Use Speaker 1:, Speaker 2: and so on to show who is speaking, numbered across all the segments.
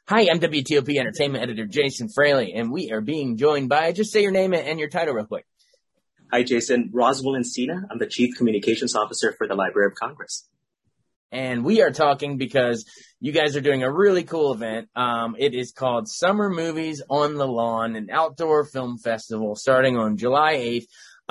Speaker 1: Hi, I'm WTOP Entertainment Editor Jason Fraley, and we are being joined by, just say your name and your title real quick.
Speaker 2: Hi, Jason. Roswell Encina. I'm the Chief Communications Officer for the Library of Congress.
Speaker 1: And we are talking because you guys are doing a really cool event. It is called Summer Movies on the Lawn, an outdoor film festival starting on July 8th.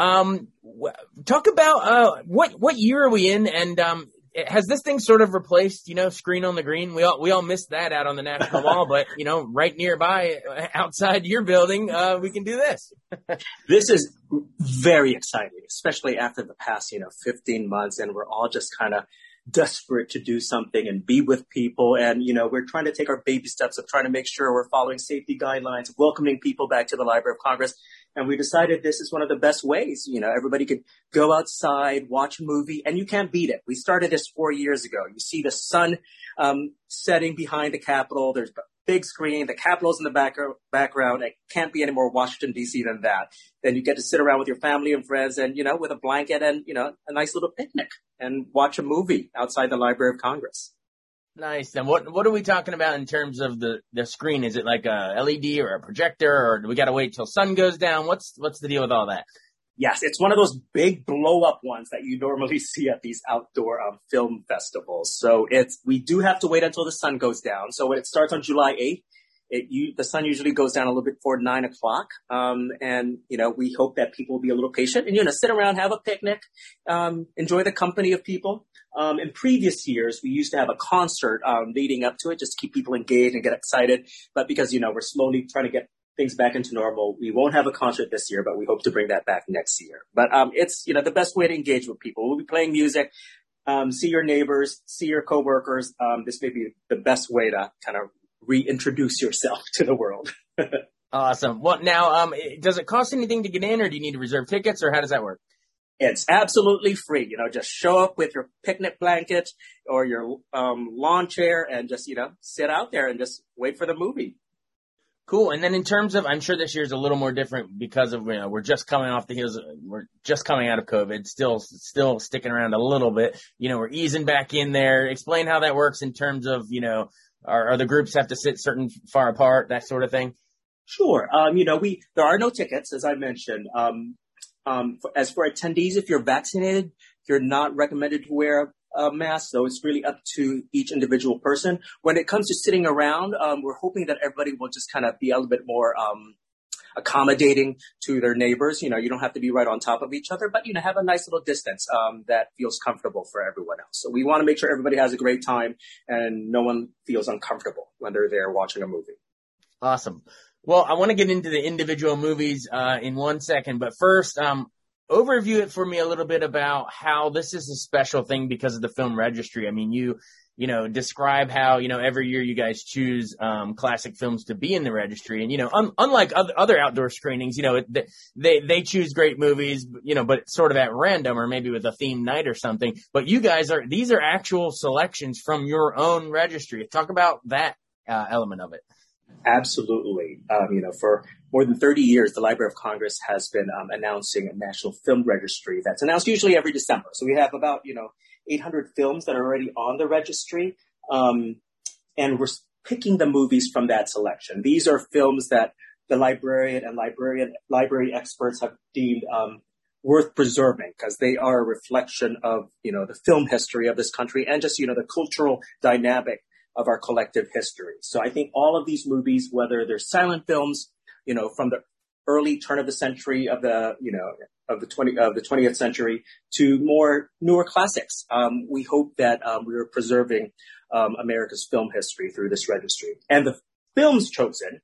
Speaker 1: Talk about what year are we in, and has this thing sort of replaced, Screen on the Green? We all missed that out on the National Mall, but right nearby, outside your building, we can do this.
Speaker 2: This is very exciting, especially after the past 15 months, and we're all just kind of desperate to do something and be with people. And, we're trying to take our baby steps of trying to make sure we're following safety guidelines, welcoming people back to the Library of Congress. And we decided this is one of the best ways. Everybody could go outside, watch a movie, and you can't beat it. We started this 4 years ago. You see the sun setting behind the Capitol. There's a big screen. The Capitol's in the background. It can't be any more Washington, D.C. than that. Then you get to sit around with your family and friends and, with a blanket and, a nice little picnic and watch a movie outside the Library of Congress.
Speaker 1: Nice. And what are we talking about in terms of the screen? Is it like a LED or a projector, or do we got to wait till sun goes down? What's the deal with all that?
Speaker 2: Yes, it's one of those big blow-up ones that you normally see at these outdoor film festivals. So we do have to wait until the sun goes down. So when it starts on July 8th, the sun usually goes down a little bit before 9 o'clock. And we hope that people will be a little patient and, sit around, have a picnic, enjoy the company of people. In previous years, we used to have a concert leading up to it just to keep people engaged and get excited. But because, we're slowly trying to get things back into normal, we won't have a concert this year, but we hope to bring that back next year. But it's, the best way to engage with people. We'll be playing music, see your neighbors, see your coworkers. This may be the best way to kind of reintroduce yourself to the world.
Speaker 1: Awesome. Well, now, does it cost anything to get in, or do you need to reserve tickets, or how does that work?
Speaker 2: It's absolutely free. Just show up with your picnic blanket or your lawn chair and just, sit out there and just wait for the movie.
Speaker 1: Cool. And then in terms of, I'm sure this year's a little more different because of, we're just coming off the heels, we're just coming out of COVID, still sticking around a little bit. We're easing back in there. Explain how that works in terms of, are the groups have to sit certain far apart, that sort of thing?
Speaker 2: Sure. There are no tickets, as I mentioned. As for attendees, if you're vaccinated, you're not recommended to wear a mask, so it's really up to each individual person. When it comes to sitting around, we're hoping that everybody will just kind of be a little bit more accommodating to their neighbors. You don't have to be right on top of each other, but, have a nice little distance that feels comfortable for everyone else. So we want to make sure everybody has a great time and no one feels uncomfortable when they're there watching a movie.
Speaker 1: Awesome. Well, I want to get into the individual movies in 1 second, but first, overview it for me a little bit about how this is a special thing because of the film registry. I mean, you describe how, every year you guys choose classic films to be in the registry. And, unlike other outdoor screenings, they choose great movies, but sort of at random or maybe with a theme night or something. But you guys these are actual selections from your own registry. Talk about that element of it.
Speaker 2: Absolutely. For more than 30 years, the Library of Congress has been announcing a National Film Registry that's announced usually every December. So we have about, 800 films that are already on the registry. And we're picking the movies from that selection. These are films that the librarian and library experts have deemed worth preserving because they are a reflection of, the film history of this country and just, the cultural dynamic of our collective history. So I think all of these movies, whether they're silent films, from the early turn of the century of the 20th century to more newer classics, we hope that we are preserving America's film history through this registry. And the films chosen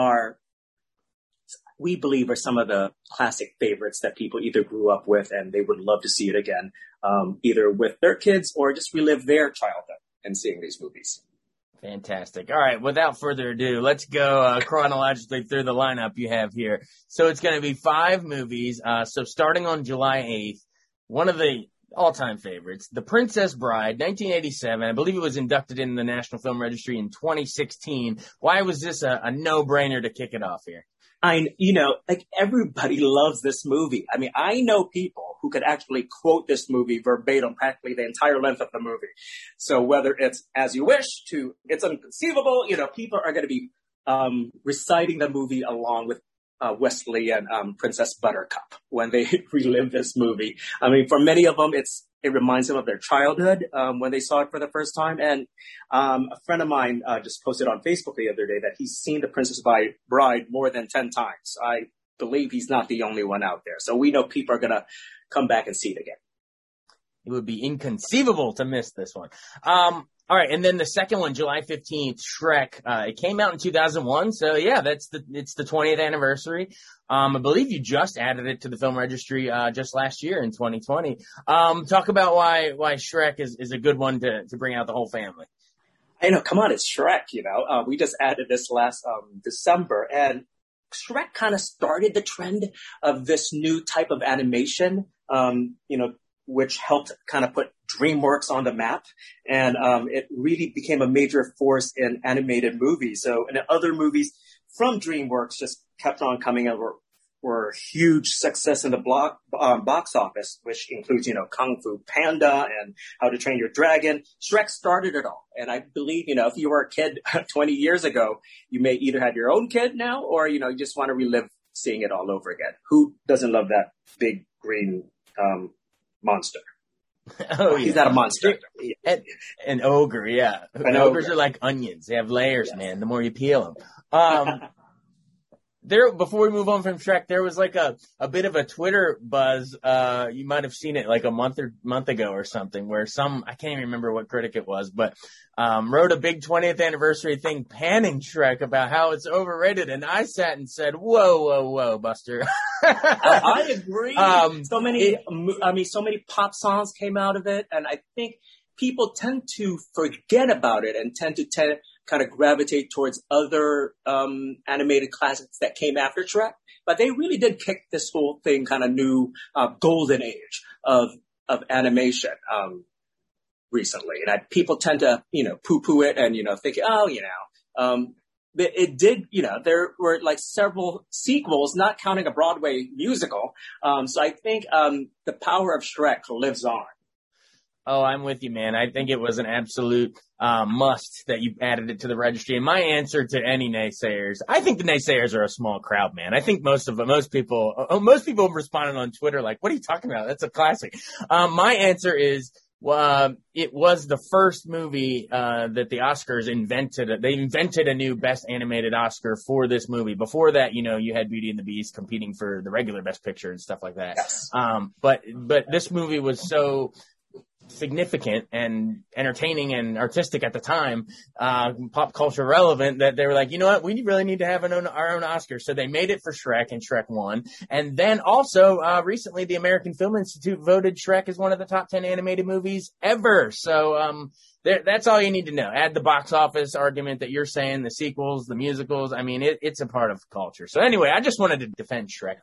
Speaker 2: we believe are some of the classic favorites that people either grew up with and they would love to see it again, either with their kids or just relive their childhood in seeing these movies.
Speaker 1: Fantastic. All right. Without further ado, let's go chronologically through the lineup you have here. So it's going to be 5 movies. So starting on July 8th, one of the All-time favorites. The Princess Bride, 1987. I believe it was inducted in the National Film Registry in 2016. Why was this a no-brainer to kick it off here?
Speaker 2: Like everybody loves this movie. I mean, I know people who could actually quote this movie verbatim, practically the entire length of the movie. So whether it's As You Wish to It's Inconceivable, people are going to be reciting the movie along with Wesley and Princess Buttercup when they relive this movie. I mean, for many of them, it reminds them of their childhood when they saw it for the first time. And a friend of mine just posted on Facebook the other day that he's seen The Princess Bride more than 10 times. I believe he's not the only one out there. So we know people are going to come back and see it again.
Speaker 1: It would be inconceivable to miss this one. All right, and then the second one, July 15th, Shrek. It came out in 2001, so yeah, it's the 20th anniversary. I believe you just added it to the film registry just last year in 2020. Talk about why Shrek is a good one to bring out the whole family.
Speaker 2: I know, come on, it's Shrek. We just added this last December, and Shrek kind of started the trend of this new type of animation. Which helped kind of put DreamWorks on the map. And it really became a major force in animated movies. So, and other movies from DreamWorks just kept on coming and were huge success in the box office, which includes, Kung Fu Panda and How to Train Your Dragon. Shrek started it all. And I believe, if you were a kid 20 years ago, you may either have your own kid now or, you just want to relive seeing it all over again. Who doesn't love that big green monster?
Speaker 1: Oh, yeah.
Speaker 2: He's not a monster.
Speaker 1: An ogre, yeah. Ogres are like onions. They have layers, yes. Man. The more you peel them. Before we move on from Shrek, there was like a bit of a Twitter buzz. You might have seen it like a month ago or something, where I can't even remember what critic it was, but wrote a big 20th anniversary thing panning Shrek about how it's overrated, and I sat and said, "Whoa, Buster."
Speaker 2: I agree. So many pop songs came out of it, and I think people tend to forget about it and tend to kind of gravitate towards other animated classics that came after Shrek. But they really did kick this whole thing kind of new golden age of animation recently. And people tend to, poo-poo it and, think, it did, there were like several sequels, not counting a Broadway musical. So I think the power of Shrek lives on.
Speaker 1: Oh, I'm with you, man. I think it was an absolute must that you added it to the registry. And my answer to any naysayers, I think the naysayers are a small crowd, man. I think most people responded on Twitter like, "What are you talking about? That's a classic." My answer is, it was the first movie that the Oscars invented. They invented a new Best Animated Oscar for this movie. Before that, you had Beauty and the Beast competing for the regular Best Picture and stuff like that.
Speaker 2: Yes.
Speaker 1: But this movie was so significant and entertaining and artistic at the time, pop culture relevant, that they were like, you know what, we really need to have our own Oscar. So they made it for Shrek, and Shrek won. And then also, recently the American Film Institute voted Shrek as one of the top 10 animated movies ever. So, that's all you need to know. Add the box office argument that you're saying, the sequels, the musicals. I mean, it's a part of culture. So anyway, I just wanted to defend Shrek.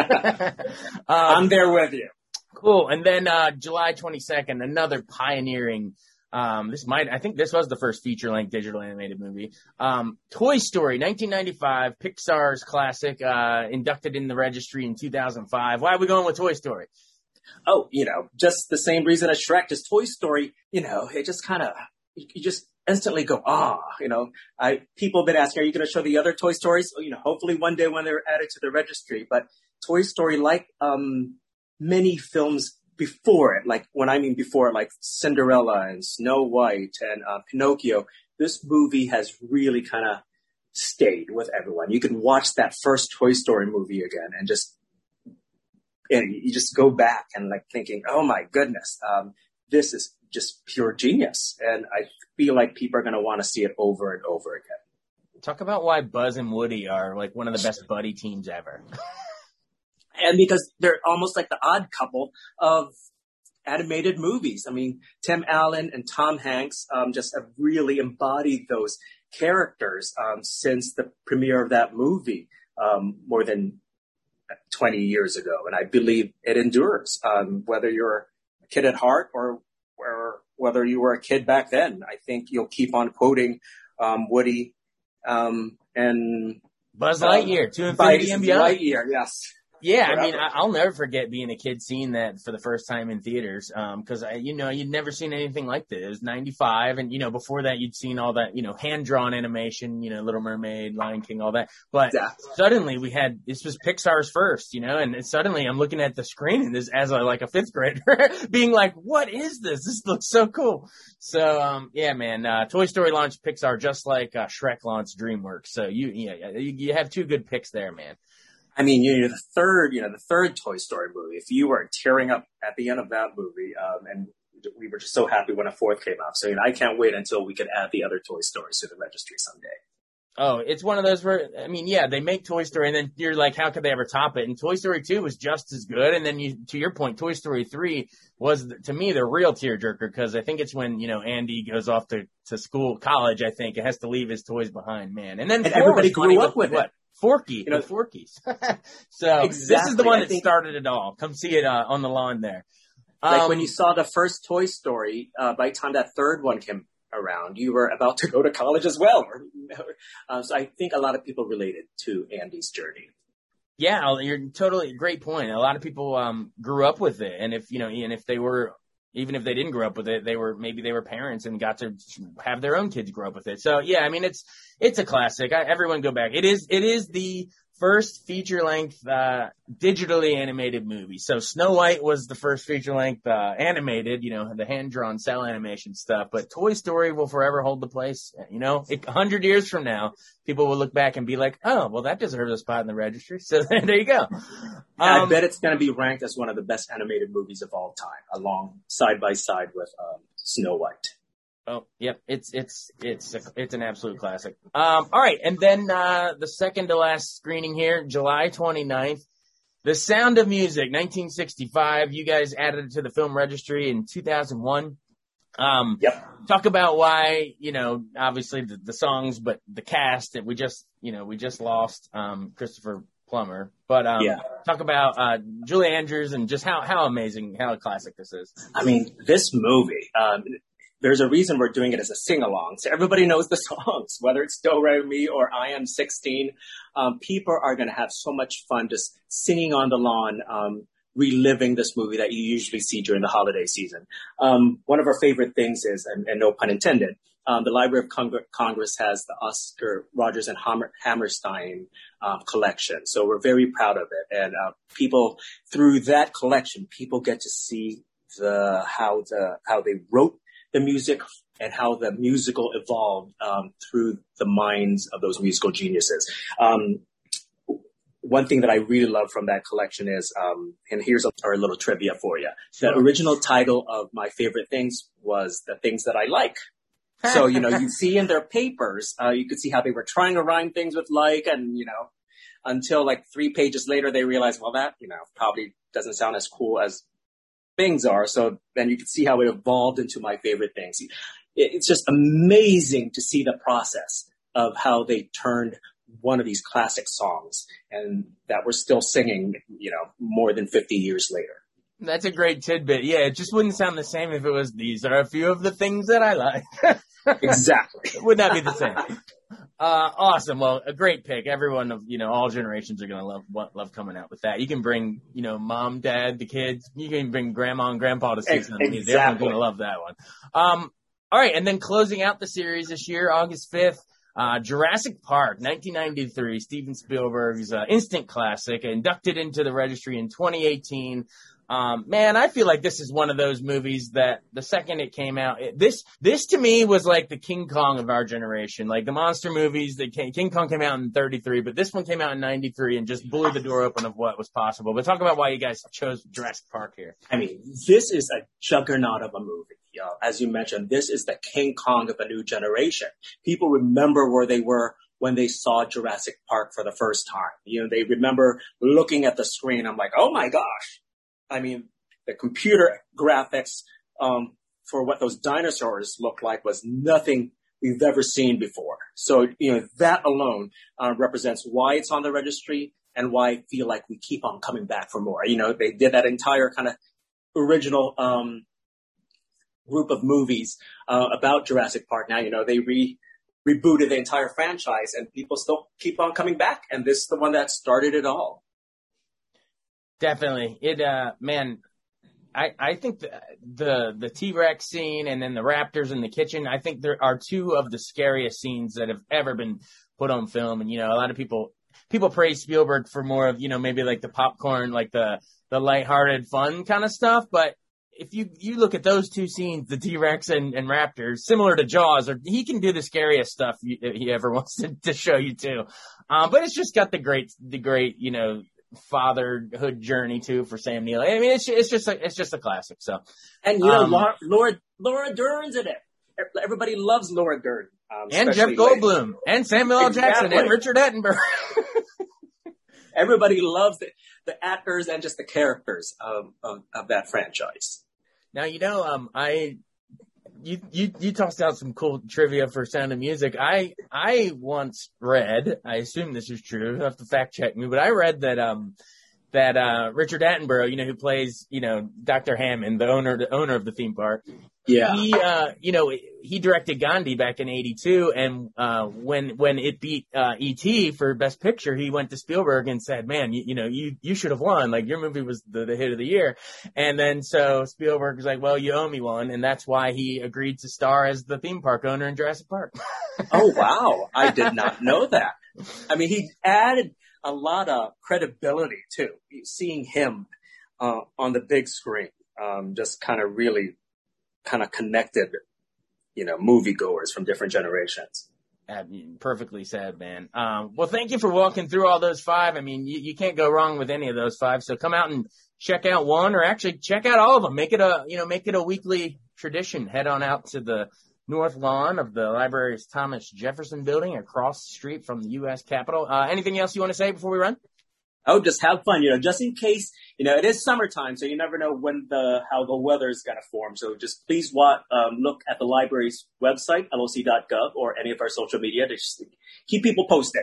Speaker 2: I'm there with you.
Speaker 1: Cool. And then July 22nd, another pioneering, I think this was the first feature-length digital animated movie. Toy Story, 1995, Pixar's classic, inducted in the registry in 2005. Why are we going with Toy Story?
Speaker 2: Oh, just the same reason as Shrek, just Toy Story, it just kind of, you just instantly go, people have been asking, are you going to show the other Toy Stories? Hopefully one day when they're added to the registry. But Toy Story, like, many films before it, like when I mean before, like Cinderella and Snow White and Pinocchio, this movie has really kind of stayed with everyone. You can watch that first Toy Story movie again and you just go back and like thinking, oh my goodness, this is just pure genius. And I feel like people are going to want to see it over and over again.
Speaker 1: Talk about why Buzz and Woody are like one of the best buddy teams ever.
Speaker 2: And because they're almost like the odd couple of animated movies. I mean, Tim Allen and Tom Hanks just have really embodied those characters since the premiere of that movie more than 20 years ago. And I believe it endures, whether you're a kid at heart or whether you were a kid back then. I think you'll keep on quoting Woody and
Speaker 1: Buzz Lightyear, To Infinity and Beyond.
Speaker 2: Lightyear, yes.
Speaker 1: Yeah,
Speaker 2: Forever.
Speaker 1: I mean, I'll never forget being a kid seeing that for the first time in theaters. Cause you'd never seen anything like this. It was 95. And, before that you'd seen all that, hand-drawn animation, Little Mermaid, Lion King, all that. But suddenly this was Pixar's first, and suddenly I'm looking at the screen and this as a fifth grader being like, what is this? This looks so cool. So, yeah, man, Toy Story launched Pixar just like Shrek launched DreamWorks. So you have two good picks there, man.
Speaker 2: I mean, the third Toy Story movie, if you were tearing up at the end of that movie, and we were just so happy when a fourth came out. So, I can't wait until we can add the other Toy Stories to the registry someday.
Speaker 1: Oh, it's one of those where, they make Toy Story and then you're like, how could they ever top it? And Toy Story 2 was just as good. And then to your point, Toy Story 3 was, to me, the real tearjerker because I think it's when, Andy goes off to college, I think. It has to leave his toys behind, man. And then
Speaker 2: everybody grew up with it.
Speaker 1: Forky, the Forkies. So exactly. This is the one that started it all. Come see it on the lawn there.
Speaker 2: Like when you saw the first Toy Story, by the time that third one came around, you were about to go to college as well. So I think a lot of people related to Andy's journey.
Speaker 1: Yeah, you're totally great point. A lot of people grew up with it, and if they were. Even if they didn't grow up with it, maybe they were parents and got to have their own kids grow up with it. So yeah, I mean, it's a classic. Everyone go back. It is the first feature-length digitally animated movie. So Snow White was the first feature-length animated, the hand-drawn cell animation stuff. But Toy Story will forever hold the place. 100 years from now, people will look back and be like, oh, well, that deserves a spot in the registry. So there you go.
Speaker 2: I bet it's going to be ranked as one of the best animated movies of all time, along side by side with Snow White.
Speaker 1: Oh, yep. It's an absolute classic. All right. And then, the second to last screening here, July 29th, The Sound of Music, 1965. You guys added it to the film registry in 2001.
Speaker 2: Yep.
Speaker 1: Talk about why, obviously the songs, but the cast that we just lost, Christopher Plummer, but, talk about, Julie Andrews and just how amazing, how classic this is.
Speaker 2: I mean, this movie, there's a reason we're doing it as a sing-along. So everybody knows the songs, whether it's Do Re Mi or I Am 16. People are going to have so much fun just singing on the lawn, reliving this movie that you usually see during the holiday season. One of our favorite things is, and no pun intended, the Library of Congress has the Oscar Rogers and Hammerstein collection. So we're very proud of it. And people, through that collection, people get to see how they wrote the music and how the musical evolved through the minds of those musical geniuses. One thing that I really love from that collection is, and here's our little trivia for you. The original title of My Favorite Things was The Things That I Like. So, you see in their papers, you could see how they were trying to rhyme things with like, and, until like 3 pages later, they realized, well, that, probably doesn't sound as cool as things are. So then you can see how it evolved into My Favorite Things. It's just amazing to see the process of how they turned one of these classic songs and that we're still singing, more than 50 years later.
Speaker 1: That's a great tidbit. Yeah, it just wouldn't sound the same if it was, these are a few of the things that I like.
Speaker 2: Exactly.
Speaker 1: Would not be the same. Awesome. Well, a great pick. Everyone of, all generations are going to love coming out with that. You can bring, mom, dad, the kids. You can bring grandma and grandpa to see something. Exactly. Everyone's going to love that one. All right. And then closing out the series this year, August 5th, Jurassic Park, 1993, Steven Spielberg's instant classic, inducted into the registry in 2018. Man, I feel like this is one of those movies that the second it came out, this to me was like the King Kong of our generation. Like the monster movies, King Kong came out in 33, but this one came out in 93 and just blew the door open of what was possible. But talk about why you guys chose Jurassic Park here.
Speaker 2: I mean, this is a juggernaut of a movie. As you mentioned, this is the King Kong of a new generation. People remember where they were when they saw Jurassic Park for the first time. They remember looking at the screen. I'm like, oh my gosh. I mean, the computer graphics for what those dinosaurs look like was nothing we've ever seen before. So, that alone represents why it's on the registry and why I feel like we keep on coming back for more. They did that entire kind of original group of movies about Jurassic Park. Now, they rebooted the entire franchise, and people still keep on coming back. And this is the one that started it all.
Speaker 1: Definitely. Man, I think the T-Rex scene and then the raptors in the kitchen, I think there are two of the scariest scenes that have ever been put on film. And, a lot of people praise Spielberg for more of, maybe like the popcorn, like the lighthearted fun kind of stuff. But if you look at those two scenes, the T-Rex and raptors, similar to Jaws, or he can do the scariest stuff he ever wants to show you too. But it's just got the great, fatherhood journey too for Sam Neill. I mean, it's just a classic. So,
Speaker 2: and Laura Dern's in it. Everybody loves Laura Dern,
Speaker 1: and Jeff Goldblum, and Samuel L. Jackson, and Richard Attenborough.
Speaker 2: Everybody loves the actors and just the characters of that franchise.
Speaker 1: Now, you tossed out some cool trivia for Sound of Music. I once read, I assume this is true, you'll have to fact check me, but I read that Richard Attenborough, who plays, Dr. Hammond, the owner of the theme park.
Speaker 2: Yeah.
Speaker 1: He directed Gandhi back in '82, and when it beat E.T. for Best Picture, he went to Spielberg and said, "Man, you should have won. Like, your movie was the hit of the year." And then so Spielberg was like, "Well, you owe me one," and that's why he agreed to star as the theme park owner in Jurassic Park.
Speaker 2: Oh wow, I did not know that. I mean, he added a lot of credibility too. Seeing him on the big screen just kind of really connected, moviegoers from different generations.
Speaker 1: Perfectly said, man. Well, thank you for walking through all those five. I mean, you can't go wrong with any of those five. So come out and check out one, or actually check out all of them. Make it a weekly tradition. Head on out to the north lawn of the library's Thomas Jefferson building across the street from the U.S. Capitol. Anything else you want to say before we run?
Speaker 2: Oh, just have fun, just in case, it is summertime, so you never know how the weather is going to form. So just please look at the library's website, loc.gov, or any of our social media to just keep people posted,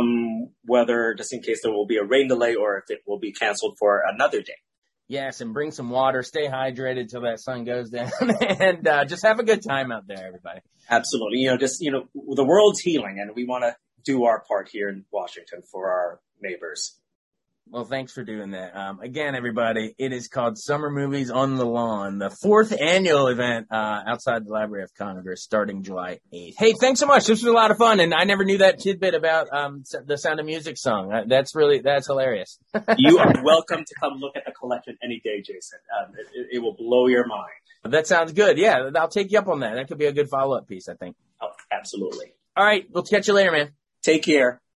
Speaker 2: whether just in case there will be a rain delay or if it will be canceled for another day.
Speaker 1: Yes, and bring some water, stay hydrated till that sun goes down, and just have a good time out there, everybody.
Speaker 2: Absolutely. The world's healing, and we want to do our part here in Washington for our neighbors.
Speaker 1: Well, thanks for doing that. Again, everybody, it is called Summer Movies on the Lawn, the 4th annual event outside the Library of Congress starting July 8th. Hey, thanks so much. This was a lot of fun, and I never knew that tidbit about the Sound of Music song. That's hilarious.
Speaker 2: You are welcome to come look at the collection any day, Jason. It will blow your mind.
Speaker 1: That sounds good. Yeah, I'll take you up on that. That could be a good follow-up piece, I think.
Speaker 2: Oh, absolutely.
Speaker 1: All right, we'll catch you later, man.
Speaker 2: Take care.